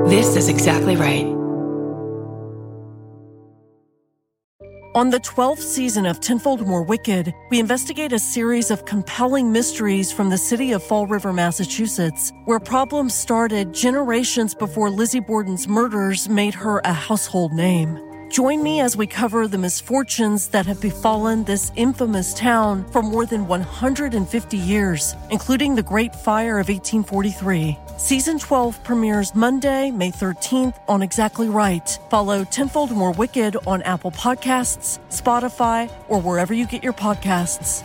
This is exactly right. On the 12th season of Tenfold More Wicked, we investigate a series of compelling mysteries from the city of Fall River, Massachusetts, where problems started generations before Lizzie Borden's murders made her a household name. Join me as we cover the misfortunes that have befallen this infamous town for more than 150 years, including the Great Fire of 1843. Season 12 premieres Monday, May 13th on Exactly Right. Follow Tenfold More Wicked on Apple Podcasts, Spotify, or wherever you get your podcasts.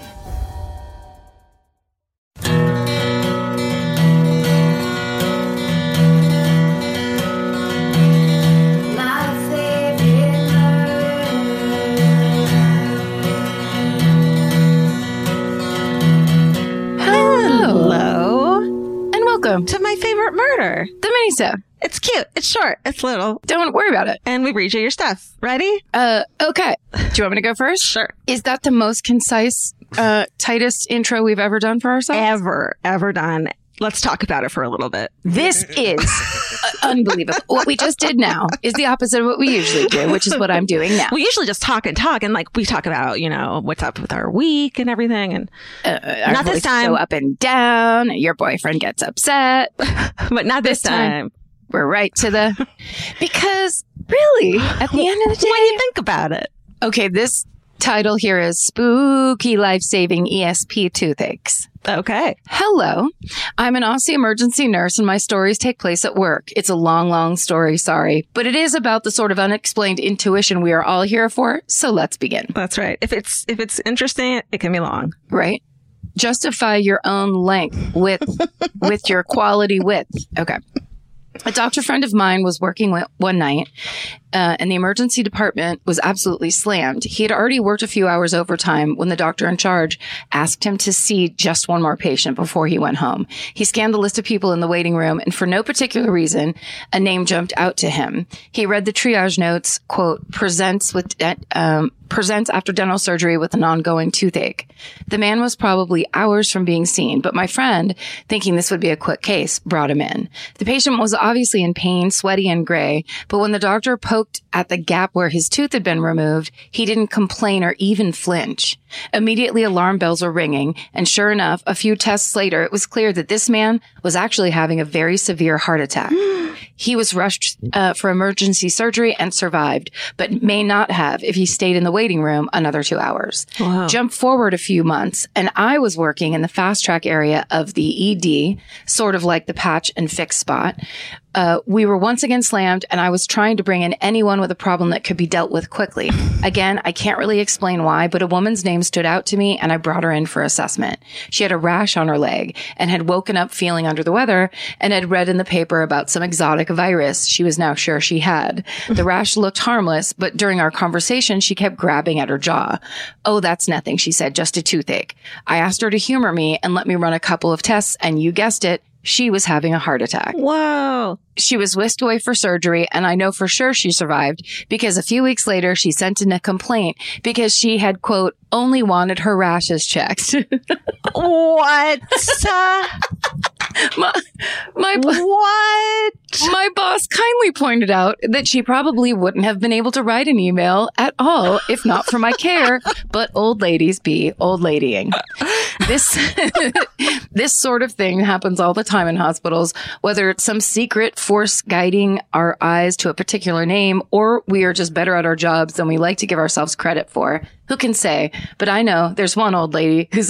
Welcome to My Favorite Murder, the mini-sode. It's cute. It's short. It's little. Don't worry about it. And we read you your stuff. Ready? Okay. Do you want me to go first? Sure. Is that the most concise, tightest intro we've ever done for ourselves? Ever done. Let's talk about it for a little bit. This is unbelievable. What we just did now is the opposite of what we usually do, which is what I'm doing now. We usually just talk and we talk about, what's up with our week and everything. And not this time. Go up and down. Your boyfriend gets upset. But not this time. We're right to the... Because, really, at the end of the day... What do you think about it? Okay, this title here is Spooky Life-Saving ESP Toothaches. Okay. Hello. I'm an Aussie emergency nurse and my stories take place at work. It's a long, long story, sorry. But it is about the sort of unexplained intuition we are all here for. So let's begin. That's right. If it's interesting, it can be long. Right. Justify your own length with your quality width. Okay. A doctor friend of mine was working one night, and the emergency department was absolutely slammed. He had already worked a few hours overtime when the doctor in charge asked him to see just one more patient before he went home. He scanned the list of people in the waiting room, and for no particular reason, a name jumped out to him. He read the triage notes, quote, presents after dental surgery with an ongoing toothache. The man was probably hours from being seen, but my friend, thinking this would be a quick case, brought him in. The patient was obviously in pain, sweaty and gray, but when the doctor poked at the gap where his tooth had been removed, he didn't complain or even flinch. Immediately, alarm bells were ringing, and sure enough, a few tests later, it was clear that this man was actually having a very severe heart attack. He was rushed for emergency surgery and survived, but may not have if he stayed in the waiting room another 2 hours. Wow. Jump forward a few months, and I was working in the fast track area of the ED, sort of like the patch and fix spot. We were once again slammed, and I was trying to bring in anyone with a problem that could be dealt with quickly. Again, I can't really explain why, but a woman's name stood out to me, and I brought her in for assessment. She had a rash on her leg and had woken up feeling under the weather and had read in the paper about some exotic virus she was now sure she had. The rash looked harmless, but during our conversation, she kept grabbing at her jaw. "Oh, that's nothing," she said, "just a toothache." I asked her to humor me and let me run a couple of tests, and you guessed it, she was having a heart attack. Whoa. She was whisked away for surgery, and I know for sure she survived because a few weeks later she sent in a complaint because she had, quote, only wanted her rashes checked. What? What? My boss kindly pointed out that she probably wouldn't have been able to write an email at all if not for my care, but old ladies be old ladying. This sort of thing happens all the time in hospitals, whether it's some secret force guiding our eyes to a particular name, or we are just better at our jobs than we like to give ourselves credit for. Who can say? But I know there's one old lady there's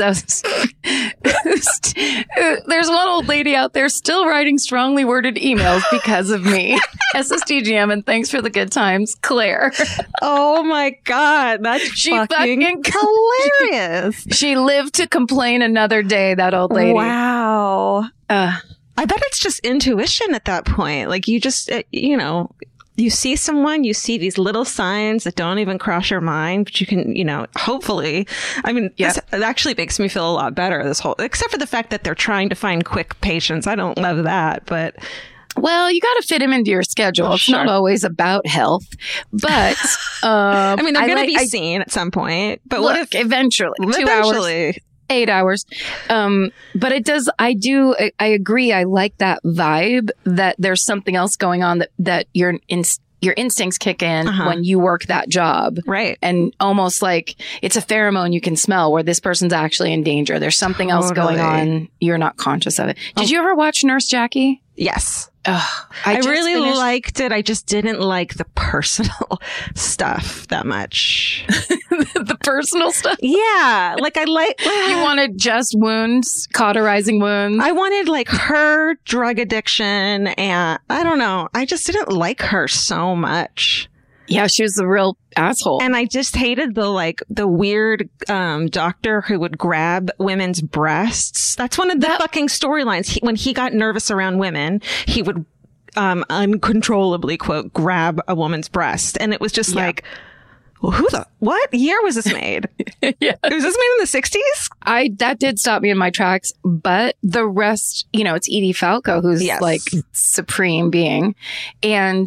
one old lady out there still writing strongly worded emails because of me. SSDGM, and thanks for the good times, Claire. Oh my God, that's fucking hilarious. She lived to complain another day, that old lady. Wow. I bet it's just intuition at that point. Like you just, you see someone, you see these little signs that don't even cross your mind, but you can, hopefully, This actually makes me feel a lot better, except for the fact that they're trying to find quick patients. I don't love that, but... Well, you got to fit them into your schedule. It's not always about health, but... they're going to be seen at some point, but look, eventually. 2 hours... 8 hours. But it does, I agree. I like that vibe that there's something else going on that your instincts kick in when you work that job. Right. And almost like it's a pheromone you can smell where this person's actually in danger. There's something else going on. You're not conscious of it. Did you ever watch Nurse Jackie? Yes. I really liked it. I just didn't like the personal stuff that much. The personal stuff? Yeah. Like I like... You wanted just wounds, cauterizing wounds? I wanted like her drug addiction and I don't know. I just didn't like her so much. Yeah, she was a real asshole. And I just hated the weird doctor who would grab women's breasts. That's one of the fucking storylines. When he got nervous around women, he would uncontrollably, quote, grab a woman's breast. And it was just like, well, what year was this made? Was this made in the 60s? That did stop me in my tracks. But the rest, it's Edie Falco, who's like supreme being. And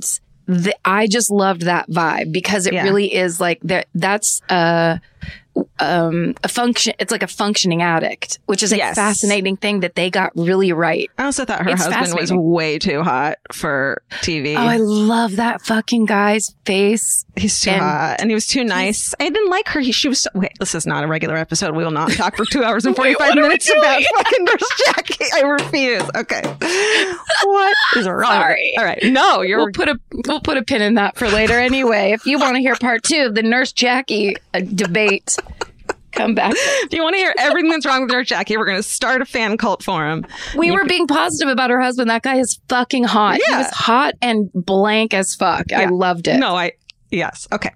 I just loved that vibe because it really is like that's a function. It's like a functioning addict, which is a fascinating thing that they got really right. I also thought her husband was way too hot for TV. Oh, I love that fucking guy's face. He's too hot and he was too nice. I didn't like her. She was this is not a regular episode. We will not talk for 2 hours and 45 minutes about fucking Nurse Jackie. I refuse. Okay. What is wrong? Sorry. All right. No, we'll put a pin in that for later anyway. If you want to hear part 2 of the Nurse Jackie debate, come back. If you want to hear everything that's wrong with Nurse Jackie, we're going to start a fan cult for him. We were being positive about her husband. That guy is fucking hot. Yeah. He was hot and blank as fuck. Yeah. I loved it. Yes. Okay.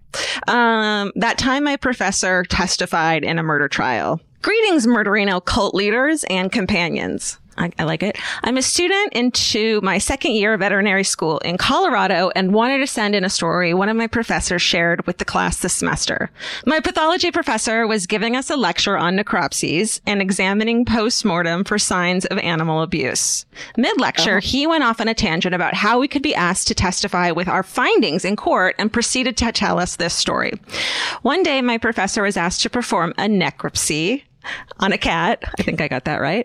That time my professor testified in a murder trial. Greetings, Murderino cult leaders and companions. I like it. I'm a student into my second year of veterinary school in Colorado and wanted to send in a story one of my professors shared with the class this semester. My pathology professor was giving us a lecture on necropsies and examining post-mortem for signs of animal abuse. Mid-lecture, he went off on a tangent about how we could be asked to testify with our findings in court and proceeded to tell us this story. One day, my professor was asked to perform a necropsy on a cat. I think I got that right.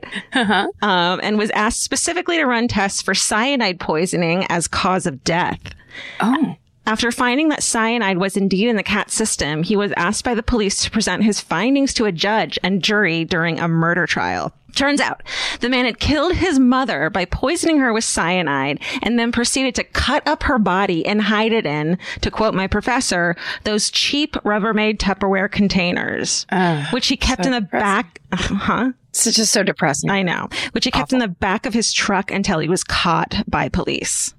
And was asked specifically to run tests for cyanide poisoning as cause of death. Oh. After finding that cyanide was indeed in the cat's system, he was asked by the police to present his findings to a judge and jury during a murder trial. Turns out the man had killed his mother by poisoning her with cyanide and then proceeded to cut up her body and hide it in, to quote my professor, those cheap Rubbermaid Tupperware containers, which he kept in the back. It's just so depressing. I know. Which he kept in the back of his truck until he was caught by police.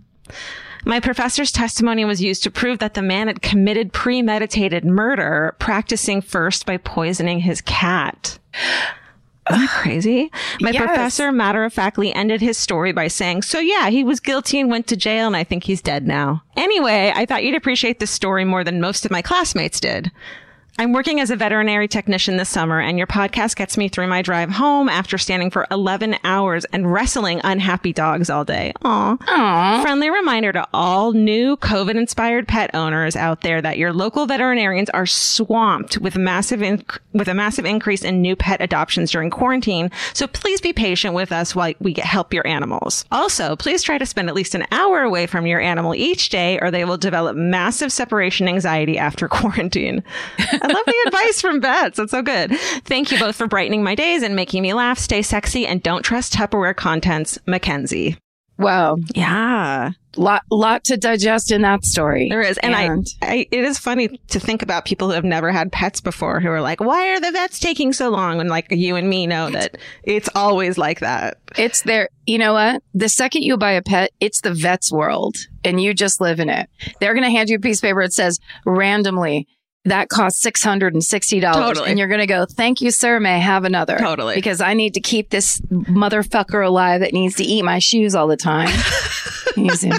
My professor's testimony was used to prove that the man had committed premeditated murder, practicing first by poisoning his cat. Isn't that crazy? My professor matter-of-factly ended his story by saying, so yeah, he was guilty and went to jail, and I think he's dead now. Anyway, I thought you'd appreciate this story more than most of my classmates did. I'm working as a veterinary technician this summer, and your podcast gets me through my drive home after standing for 11 hours and wrestling unhappy dogs all day. Aww. Friendly reminder to all new COVID-inspired pet owners out there that your local veterinarians are swamped with a massive increase in new pet adoptions during quarantine. So please be patient with us while we help your animals. Also, please try to spend at least an hour away from your animal each day, or they will develop massive separation anxiety after quarantine. I love the advice from vets. That's so good. Thank you both for brightening my days and making me laugh. Stay sexy and don't trust Tupperware contents. Mackenzie. Wow. Yeah. Lot to digest in that story. There is. And it is funny to think about people who have never had pets before who are like, why are the vets taking so long? And like you and me know that it's always like that. It's there. You know what? The second you buy a pet, it's the vet's world and you just live in it. They're going to hand you a piece of paper. It says randomly, that costs $660. Totally. And you're going to go, thank you, sir. May I have another? Totally. Because I need to keep this motherfucker alive that needs to eat my shoes all the time. Let me see.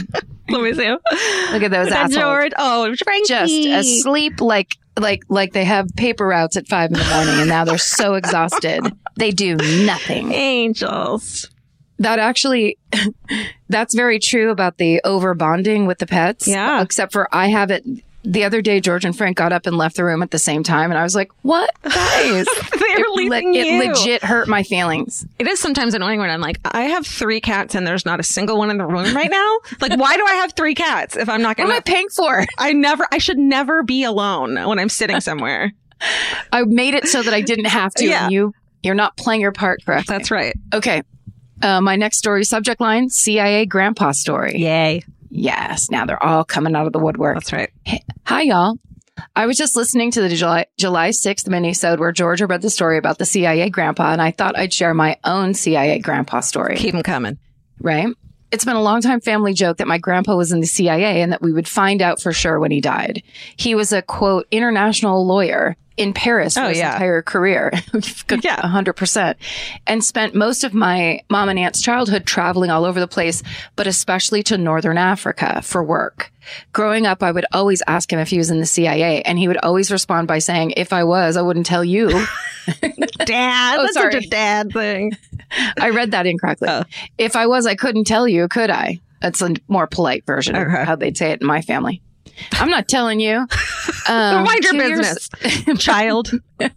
Look at those assholes. George. Oh, Frankie. Just asleep like they have paper routes at 5 a.m. and now they're so exhausted. They do nothing. Angels. That actually, that's very true about the over bonding with the pets. Yeah. Except for I have it The other day, George and Frank got up and left the room at the same time. And I was like, what? Guys, it legit hurt my feelings. It is sometimes annoying when I'm like, I have 3 cats and there's not a single one in the room right now. Like, why do I have 3 cats if I'm not going to? What am I paying for? I should never be alone when I'm sitting somewhere. I made it so that I didn't have to. Yeah. And you're not playing your part correctly. That's right. Okay. My next story, subject line, CIA grandpa story. Yay. Yes. Now they're all coming out of the woodwork. That's right. Hi, y'all. I was just listening to the July 6th mini-sode where Georgia read the story about the CIA grandpa, and I thought I'd share my own CIA grandpa story. Keep them coming. Right? It's been a long-time family joke that my grandpa was in the CIA and that we would find out for sure when he died. He was a, quote, international lawyer in Paris for his entire career. 100%. And spent most of my mom and aunt's childhood traveling all over the place, but especially to Northern Africa for work. Growing up, I would always ask him if he was in the CIA, and he would always respond by saying, if I was, I wouldn't tell you. Dad. That's such a dad thing. I read that incorrectly. If I was, I couldn't tell you, could I? That's a more polite version of how they'd say it in my family. I'm not telling you. Mind your business, child.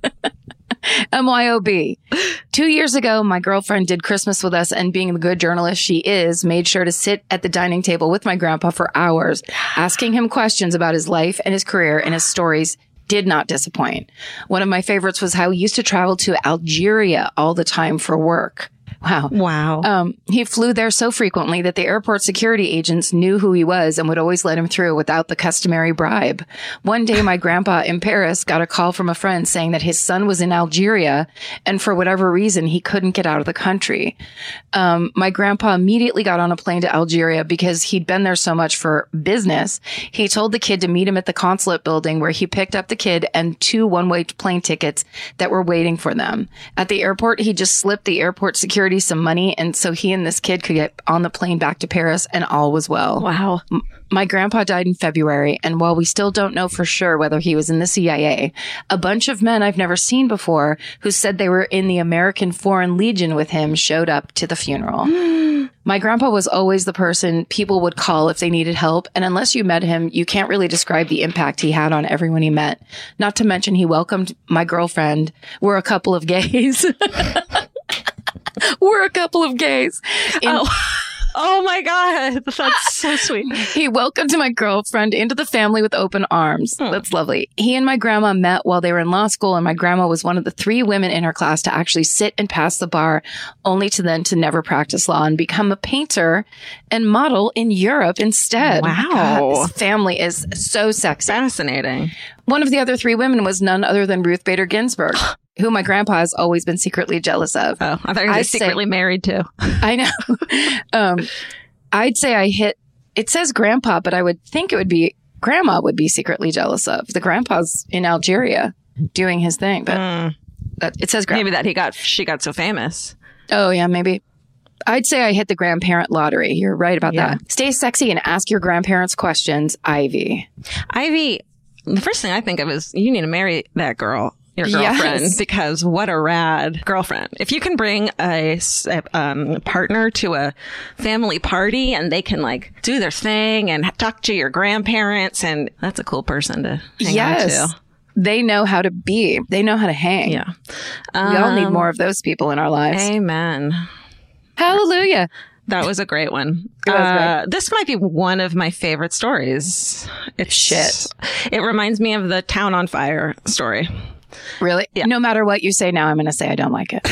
MYOB. 2 years ago, my girlfriend did Christmas with us, and being the good journalist she is, made sure to sit at the dining table with my grandpa for hours, asking him questions about his life and his career, and his stories did not disappoint. One of my favorites was how he used to travel to Algeria all the time for work. Wow. He flew there so frequently that the airport security agents knew who he was and would always let him through without the customary bribe. One day, my grandpa in Paris got a call from a friend saying that his son was in Algeria, and for whatever reason, he couldn't get out of the country. My grandpa immediately got on a plane to Algeria because he'd been there so much for business. He told the kid to meet him at the consulate building, where he picked up the kid and 2 one-way plane tickets that were waiting for them. At the airport, he just slipped the airport security some money, and so he and this kid could get on the plane back to Paris, and all was well. Wow. My grandpa died in February, and while we still don't know for sure whether he was in the CIA, a bunch of men I've never seen before who said they were in the American Foreign Legion with him showed up to the funeral. My grandpa was always the person people would call if they needed help, and unless you met him, you can't really describe the impact he had on everyone he met. Not to mention he welcomed my girlfriend. We're a couple of gays. We're a couple of gays. Oh my God. That's so sweet. He welcomed my girlfriend into the family with open arms. That's lovely. He and my grandma met while they were in law school, and my grandma was one of the 3 women in her class to actually sit and pass the bar, only to then to never practice law and become a painter and model in Europe instead. Wow. God, this family is so sexy. Fascinating. One of the other 3 women was none other than Ruth Bader Ginsburg, who my grandpa has always been secretly jealous of. Oh, I thought he was secretly married to. I know. I'd say I hit, it says grandpa, but I would think it would be grandma would be secretly jealous of. The grandpa's in Algeria doing his thing, but it says grandpa. Maybe that she got so famous. Oh, yeah, maybe. I'd say I hit the grandparent lottery. You're right about that. Stay sexy and ask your grandparents questions, Ivy. Ivy, the first thing I think of is you need to marry that girl. Your girlfriend, because what a rad girlfriend. If you can bring a partner to a family party and they can like do their thing and talk to your grandparents, and that's a cool person to hang on to. They know how to be. They know how to hang. Yeah. We all need more of those people in our lives. Amen. Hallelujah. That was a great one. It was great. This might be one of my favorite stories. It reminds me of the Town on Fire story. Really? Yeah. No matter what you say now, I'm going to say I don't like it.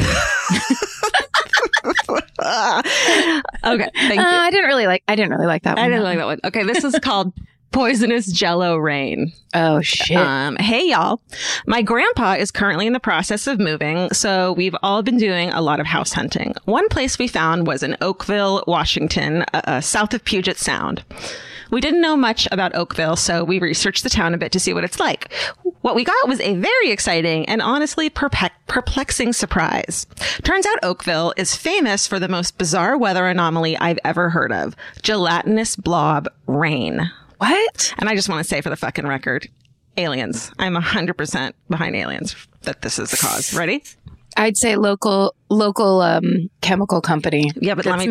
Okay, thank you. I didn't really like that one. I didn't like that one. Okay, this is called Poisonous Jello Rain. Oh, shit. Hey, y'all. My grandpa is currently in the process of moving, so we've all been doing a lot of house hunting. One place we found was in Oakville, Washington, south of Puget Sound. We didn't know much about Oakville, so we researched the town a bit to see what it's like. What we got was a very exciting and honestly perplexing surprise. Turns out Oakville is famous for the most bizarre weather anomaly I've ever heard of: gelatinous blob rain. What? And I just want to say for the fucking record, aliens. I'm 100% behind aliens that this is the cause. Ready? I'd say local chemical company. Yeah, but you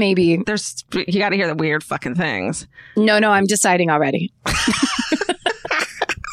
got to hear the weird fucking things. No, I'm deciding already.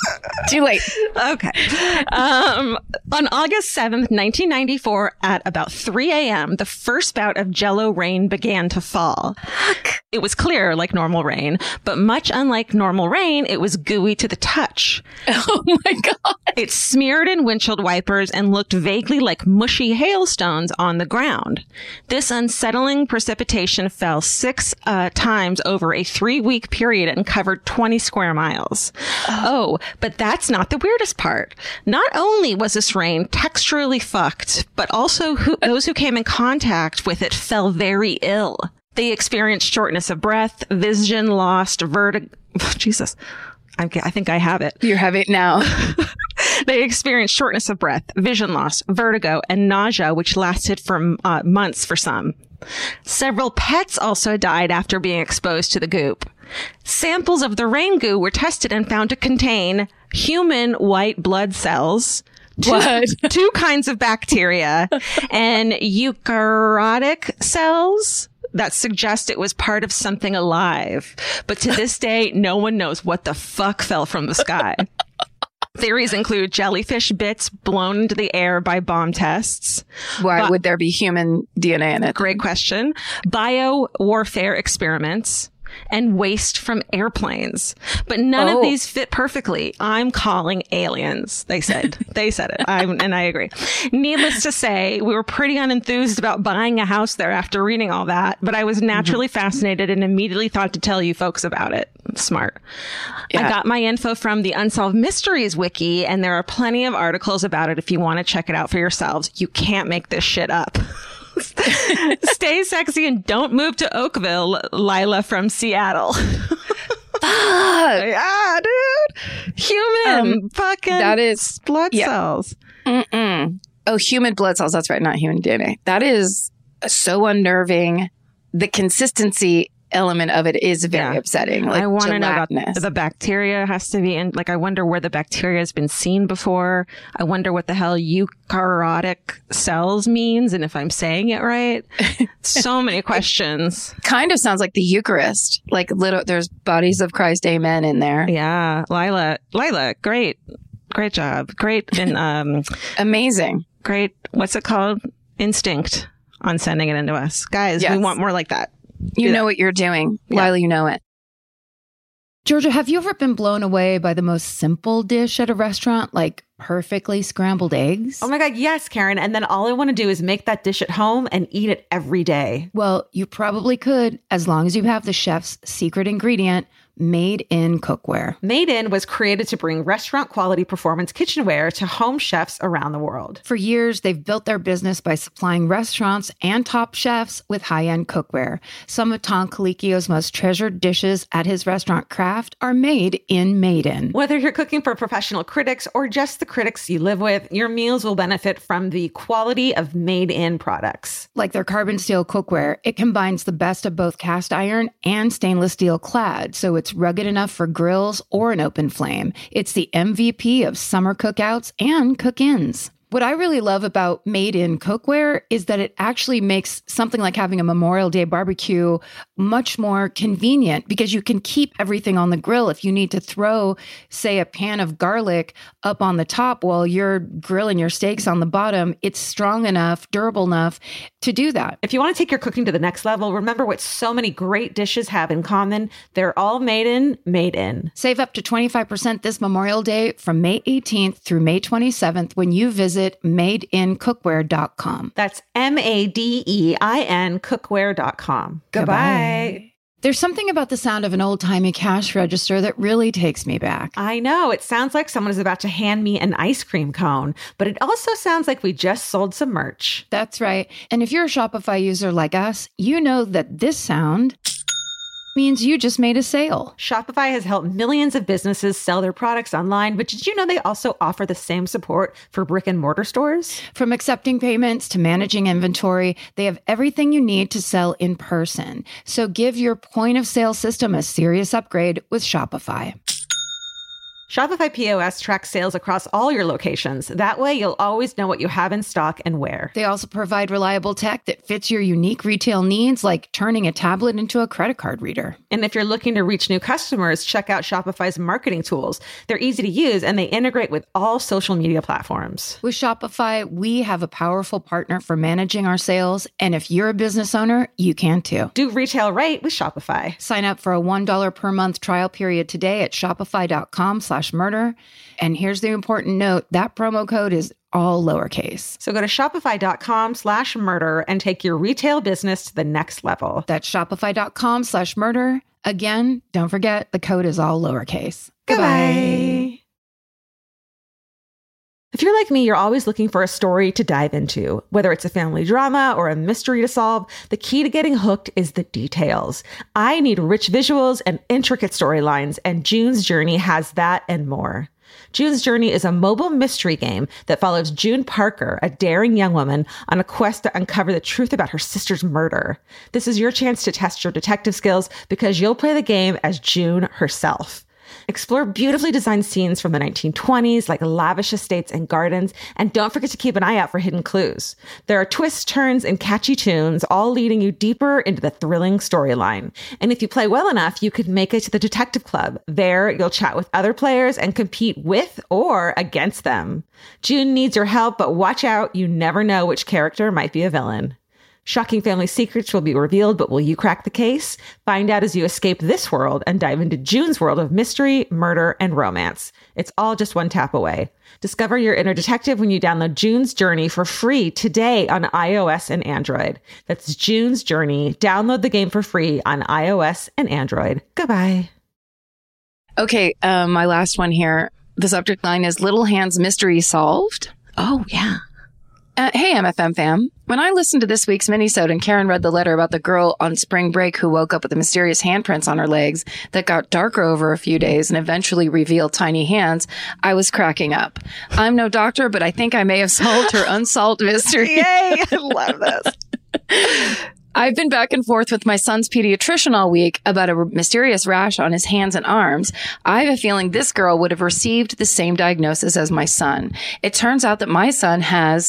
Too late. Okay. On August 7th, 1994, at about 3 a.m., the first bout of Jell-O rain began to fall. It was clear like normal rain, but much unlike normal rain, it was gooey to the touch. Oh my God. It smeared in windshield wipers and looked vaguely like mushy hailstones on the ground. This unsettling precipitation fell 6 times over a 3-week period and covered 20 square miles. Oh, but that's not the weirdest part. Not only was this rain texturally fucked, but also those who came in contact with it fell very ill. They experienced shortness of breath, vision lost, vertigo. Jesus. I think I have it. You have it now. They experienced shortness of breath, vision loss, vertigo, and nausea, which lasted for months for some. Several pets also died after being exposed to the goop. Samples of the rain goo were tested and found to contain human white blood cells, two kinds of bacteria, and eukaryotic cells that suggest it was part of something alive. But to this day, no one knows what the fuck fell from the sky. Theories include jellyfish bits blown into the air by bomb tests. Why would there be human DNA in it? Great question. Bio-warfare experiments and waste from airplanes. But none of these fit perfectly. I'm calling aliens, they said. They said it. And I agree. Needless to say, we were pretty unenthused about buying a house there after reading all that, but I was naturally fascinated and immediately thought to tell you folks about it. Smart. Yeah. I got my info from the Unsolved Mysteries wiki, and there are plenty of articles about it if you want to check it out for yourselves. You can't make this shit up. Stay sexy and don't move to Oakville, Lila from Seattle. Fuck. Yeah, dude. Human fucking that is blood cells. Mm-mm. Oh, human blood cells. That's right. Not human DNA. That is so unnerving. The consistency element of it is very upsetting. Like, I want to know about the bacteria has to be in. Like, I wonder where the bacteria has been seen before. I wonder what the hell eukaryotic cells means and if I'm saying it right. So many questions. Kind of sounds like the Eucharist. Like, there's bodies of Christ, amen, in there. Yeah, Lila, great job, great and amazing, great. What's it called? Instinct on sending it into us, guys. Yes. We want more like that. You know what you're doing. Yeah. Lila, you know it. Georgia, have you ever been blown away by the most simple dish at a restaurant, like perfectly scrambled eggs? Oh my God, yes, Karen. And then all I want to do is make that dish at home and eat it every day. Well, you probably could, as long as you have the chef's secret ingredient, Made In cookware. Made In was created to bring restaurant quality performance kitchenware to home chefs around the world. For years, they've built their business by supplying restaurants and top chefs with high-end cookware. Some of Tom Colicchio's most treasured dishes at his restaurant Craft are made in Made In. Whether you're cooking for professional critics or just the critics you live with, your meals will benefit from the quality of Made In products. Like their carbon steel cookware, it combines the best of both cast iron and stainless steel clad, so it's rugged enough for grills or an open flame. It's the MVP of summer cookouts and cook-ins. What I really love about Made In cookware is that it actually makes something like having a Memorial Day barbecue much more convenient because you can keep everything on the grill. If you need to throw, say, a pan of garlic up on the top while you're grilling your steaks on the bottom, it's strong enough, durable enough to do that. If you want to take your cooking to the next level, remember what so many great dishes have in common. They're all made in. Save up to 25% this Memorial Day from May 18th through May 27th when you visit madeincookware.com. That's MADEIN cookware.com. Goodbye. There's something about the sound of an old-timey cash register that really takes me back. I know. It sounds like someone is about to hand me an ice cream cone, but it also sounds like we just sold some merch. That's right. And if you're a Shopify user like us, you know that this sound means you just made a sale. Shopify has helped millions of businesses sell their products online, but did you know they also offer the same support for brick and mortar stores? From accepting payments to managing inventory, they have everything you need to sell in person. So give your point of sale system a serious upgrade with Shopify. Shopify POS tracks sales across all your locations. That way, you'll always know what you have in stock and where. They also provide reliable tech that fits your unique retail needs, like turning a tablet into a credit card reader. And if you're looking to reach new customers, check out Shopify's marketing tools. They're easy to use, and they integrate with all social media platforms. With Shopify, we have a powerful partner for managing our sales. And if you're a business owner, you can too. Do retail right with Shopify. Sign up for a $1 per month trial period today at shopify.com/murder. And here's the important note, that promo code is all lowercase. So go to shopify.com/murder and take your retail business to the next level. That's shopify.com/murder. Again, don't forget, the code is all lowercase. Goodbye. If you're like me, you're always looking for a story to dive into. Whether it's a family drama or a mystery to solve, the key to getting hooked is the details. I need rich visuals and intricate storylines, and June's Journey has that and more. June's Journey is a mobile mystery game that follows June Parker, a daring young woman, on a quest to uncover the truth about her sister's murder. This is your chance to test your detective skills because you'll play the game as June herself. Explore beautifully designed scenes from the 1920s, like lavish estates and gardens, and don't forget to keep an eye out for hidden clues. There are twists, turns, and catchy tunes, all leading you deeper into the thrilling storyline. And if you play well enough, you could make it to the Detective Club. There, you'll chat with other players and compete with or against them. June needs your help, but watch out, you never know which character might be a villain. Shocking family secrets will be revealed, but will you crack the case? Find out as you escape this world and dive into June's world of mystery, murder, and romance. It's all just one tap away. Discover your inner detective when you download June's Journey for free today on iOS and Android. That's June's Journey. Download the game for free on iOS and Android. Goodbye. Okay, my last one here. The subject line is Little Hands Mystery Solved. Oh, yeah. Hey, MFM fam. When I listened to this week's minisode and Karen read the letter about the girl on spring break who woke up with the mysterious handprints on her legs that got darker over a few days and eventually revealed tiny hands, I was cracking up. I'm no doctor, but I think I may have solved her unsolved mystery. Yay! I love this. I've been back and forth with my son's pediatrician all week about a mysterious rash on his hands and arms. I have a feeling this girl would have received the same diagnosis as my son. It turns out that my son has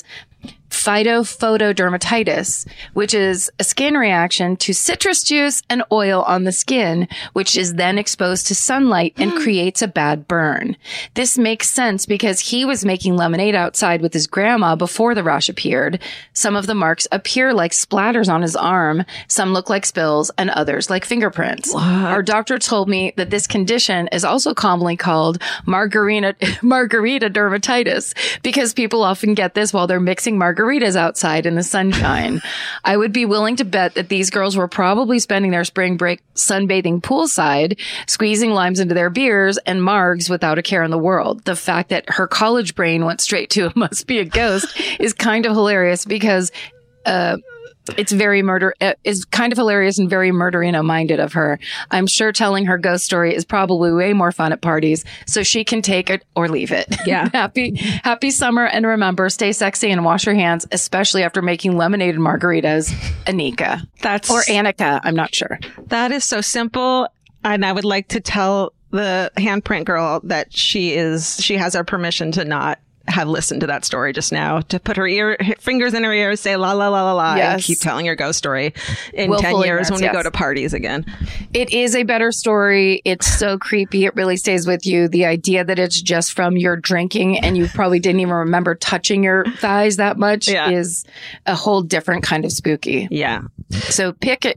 phytophotodermatitis, which is a skin reaction to citrus juice and oil on the skin, which is then exposed to sunlight and creates a bad burn. This makes sense because he was making lemonade outside with his grandma before the rash appeared. Some of the marks appear like splatters on his arm, some look like spills, and others like fingerprints. What? Our doctor told me that this condition is also commonly called margarita dermatitis because people often get this while they're mixing margaritas outside in the sunshine. I would be willing to bet that these girls were probably spending their spring break sunbathing poolside, squeezing limes into their beers and margs without a care in the world. The fact that her college brain went straight to it must be a ghost is kind of hilarious because it's very is kind of hilarious and very murderino-minded of her. I'm sure telling her ghost story is probably way more fun at parties, so she can take it or leave it. Yeah. Happy summer, and remember, stay sexy and wash your hands, especially after making lemonade and margaritas. Anika. Or Annika, I'm not sure. That is so simple, and I would like to tell the handprint girl that she has our permission to not have listened to that story just now, to put her fingers in her ears, say la la la la la, and keep telling your ghost story in 10 years when we go to parties again. It is a better story. It's so creepy. It really stays with you. The idea that it's just from your drinking and you probably didn't even remember touching your thighs that much is a whole different kind of spooky. Yeah. So pick,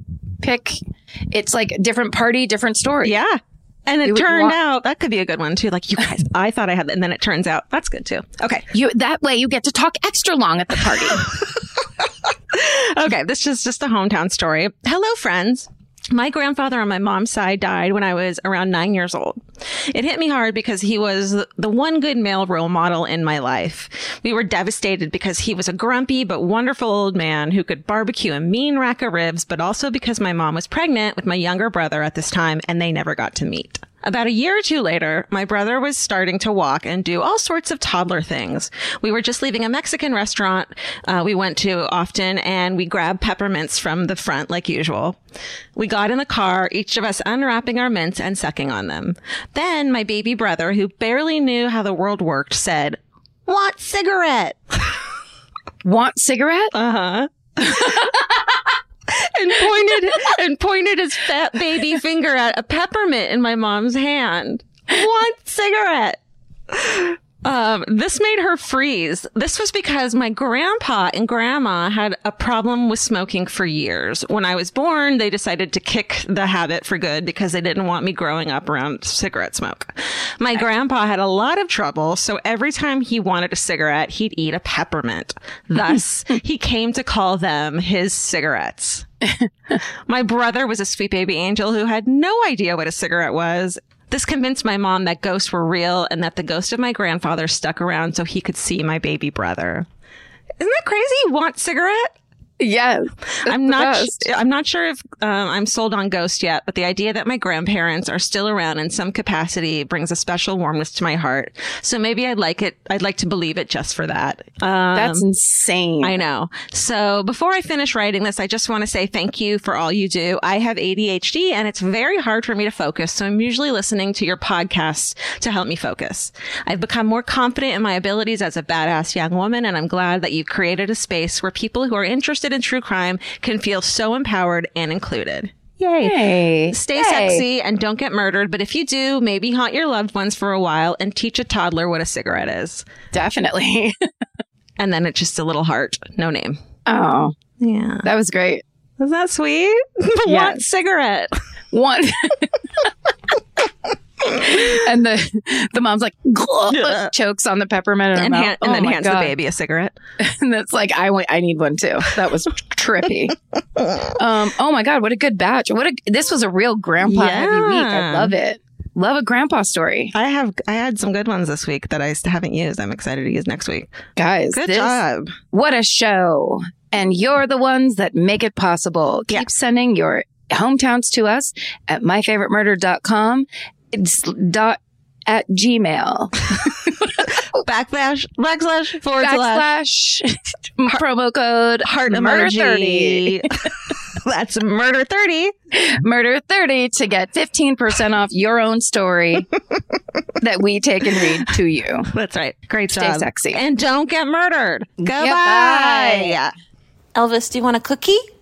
it's like different party, different story. Yeah. And it turned out that could be a good one too. Like, you guys, I thought I had that. And then it turns out that's good too. Okay. That way you get to talk extra long at the party. Okay. This is just a hometown story. Hello, friends. My grandfather on my mom's side died when I was around 9 years old. It hit me hard because he was the one good male role model in my life. We were devastated because he was a grumpy but wonderful old man who could barbecue a mean rack of ribs, but also because my mom was pregnant with my younger brother at this time and they never got to meet. About a year or two later, my brother was starting to walk and do all sorts of toddler things. We were just leaving a Mexican restaurant we went to often, and we grabbed peppermints from the front like usual. We got in the car, each of us unwrapping our mints and sucking on them. Then my baby brother, who barely knew how the world worked, said, "Want cigarette?" Want cigarette? Uh-huh. and pointed his fat baby finger at a peppermint in my mom's hand. Want cigarette? This made her freeze. This was because my grandpa and grandma had a problem with smoking for years. When I was born, they decided to kick the habit for good because they didn't want me growing up around cigarette smoke. My grandpa had a lot of trouble, so every time he wanted a cigarette, he'd eat a peppermint. Thus, he came to call them his cigarettes. My brother was a sweet baby angel who had no idea what a cigarette was. This convinced my mom that ghosts were real and that the ghost of my grandfather stuck around so he could see my baby brother. Isn't that crazy? Want cigarette? Yes. I'm not sure if I'm sold on ghosts yet, but the idea that my grandparents are still around in some capacity brings a special warmness to my heart. So maybe I'd like to believe it just for that. That's insane. I know. So before I finish writing this, I just want to say thank you for all you do. I have ADHD and it's very hard for me to focus. So I'm usually listening to your podcasts to help me focus. I've become more confident in my abilities as a badass young woman. And I'm glad that you've created a space where people who are interested in true crime can feel so empowered and included. Yay. Hey. Stay sexy and don't get murdered. But if you do, maybe haunt your loved ones for a while and teach a toddler what a cigarette is. Definitely. And then it's just a little heart. No name. Oh. Yeah. That was great. Is that sweet? Yes. One cigarette. One. And the mom's like, chokes on the peppermint and then hands the baby a cigarette. And that's like, I need one too. That was trippy. Oh my God, what a good batch. This was a real grandpa heavy week. I love it. Love a grandpa story. I had some good ones this week that I haven't used. I'm excited to use next week. Guys, good job. What a show. And you're the ones that make it possible. Keep sending your hometowns to us at myfavoritemurder.com. It's at Gmail. // promo code heart murder30. That's murder 30. Murder 30 to get 15% off your own story that we take and read to you. That's right. Great job. Stay sexy. And don't get murdered. Goodbye. Bye. Elvis, do you want a cookie?